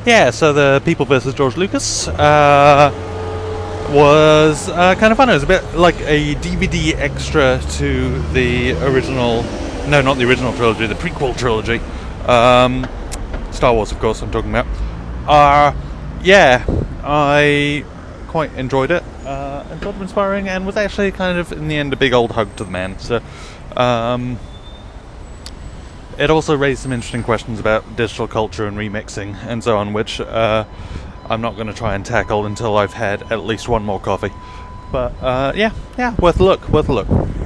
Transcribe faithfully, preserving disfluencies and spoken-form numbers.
yeah, so the People versus George Lucas uh, was uh, kind of fun. It was a bit like a D V D extra to the original, no, not the original trilogy, the prequel trilogy. Um, Star Wars, of course, I'm talking about. Uh, yeah, I quite enjoyed it. Uh, and thought it inspiring, and was actually kind of, in the end, a big old hug to the man. So, um, it also raised some interesting questions about digital culture and remixing and so on, which uh, I'm not going to try and tackle until I've had at least one more coffee. But uh, yeah, yeah, worth a look, worth a look.